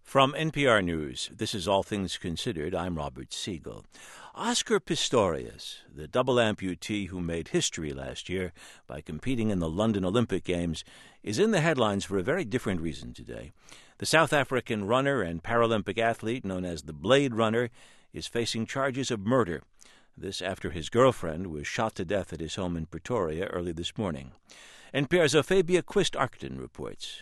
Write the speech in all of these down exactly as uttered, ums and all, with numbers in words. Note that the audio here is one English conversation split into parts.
From N P R News, this is All Things Considered. I'm Robert Siegel. Oscar Pistorius, the double amputee who made history last year by competing in the London Olympic Games, is in the headlines for a very different reason today. The South African runner and Paralympic athlete known as the Blade Runner is facing charges of murder. This after his girlfriend was shot to death at his home in Pretoria early this morning. N P R's Ophabia Quist-Arcton reports.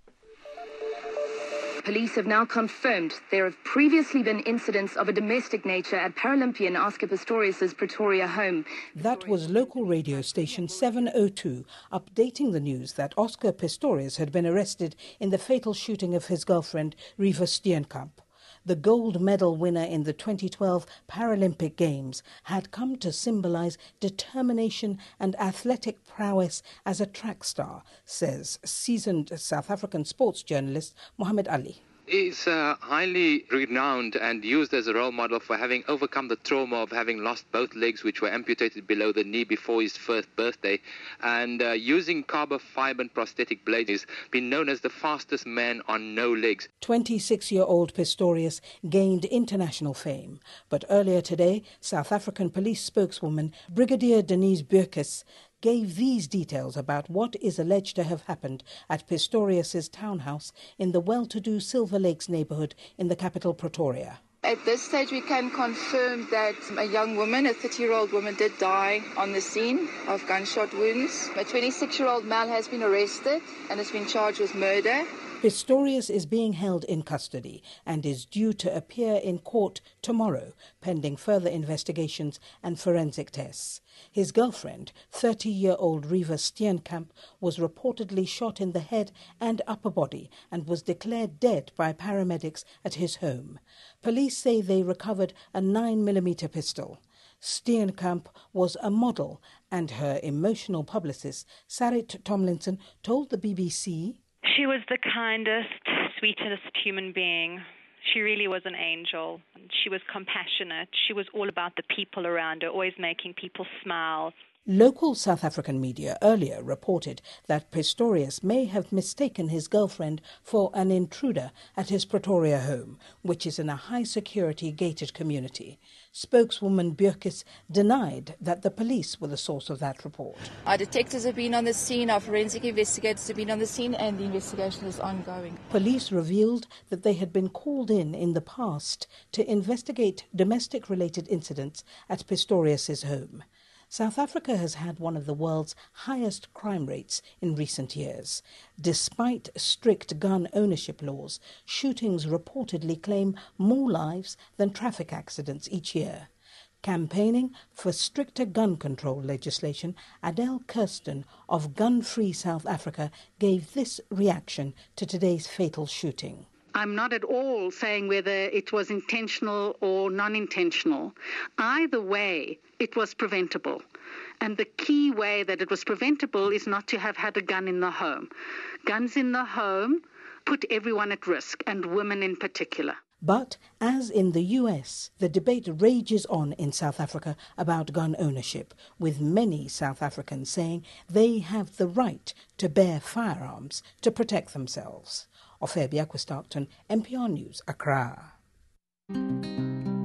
Police have now confirmed there have previously been incidents of a domestic nature at Paralympian Oscar Pistorius' Pretoria home. That was local radio station seven oh two updating the news that Oscar Pistorius had been arrested in the fatal shooting of his girlfriend, Reeva Steenkamp. The gold medal winner in the twenty twelve Paralympic Games had come to symbolize determination and athletic prowess as a track star, says seasoned South African sports journalist Muhammad Ali. He's uh, highly renowned and used as a role model for having overcome the trauma of having lost both legs, which were amputated below the knee before his first birthday. And uh, using carbon fiber and prosthetic blades, he's been known as the fastest man on no legs. twenty-six-year-old Pistorius gained international fame. But earlier today, South African police spokeswoman Brigadier Denise Burkus gave these details about what is alleged to have happened at Pistorius' townhouse in the well-to-do Silver Lakes neighbourhood in the capital Pretoria. At this stage, we can confirm that a young woman, a thirty-year-old woman, did die on the scene of gunshot wounds. A twenty-six-year-old male has been arrested and has been charged with murder. Pistorius is being held in custody and is due to appear in court tomorrow, pending further investigations and forensic tests. His girlfriend, thirty-year-old Reeva Steenkamp, was reportedly shot in the head and upper body and was declared dead by paramedics at his home. Police say they recovered a nine millimeter pistol. Steenkamp was a model, and her emotional publicist, Sarit Tomlinson, told the B B C, "She was the kindest, sweetest human being. She really was an angel. She was compassionate. She was all about the people around her, always making people smile." Local South African media earlier reported that Pistorius may have mistaken his girlfriend for an intruder at his Pretoria home, which is in a high-security gated community. Spokeswoman Burkus denied that the police were the source of that report. Our detectives have been on the scene, our forensic investigators have been on the scene, and the investigation is ongoing. Police revealed that they had been called in in the past to investigate domestic-related incidents at Pistorius' home. South Africa has had one of the world's highest crime rates in recent years. Despite strict gun ownership laws, shootings reportedly claim more lives than traffic accidents each year. Campaigning for stricter gun control legislation, Adele Kirsten of Gun Free South Africa gave this reaction to today's fatal shooting. I'm not at all saying whether it was intentional or non-intentional. Either way, it was preventable. And the key way that it was preventable is not to have had a gun in the home. Guns in the home put everyone at risk, and women in particular. But, as in the U S, the debate rages on in South Africa about gun ownership, with many South Africans saying they have the right to bear firearms to protect themselves. Ophabia Quist-Arcton, N P R News, Accra.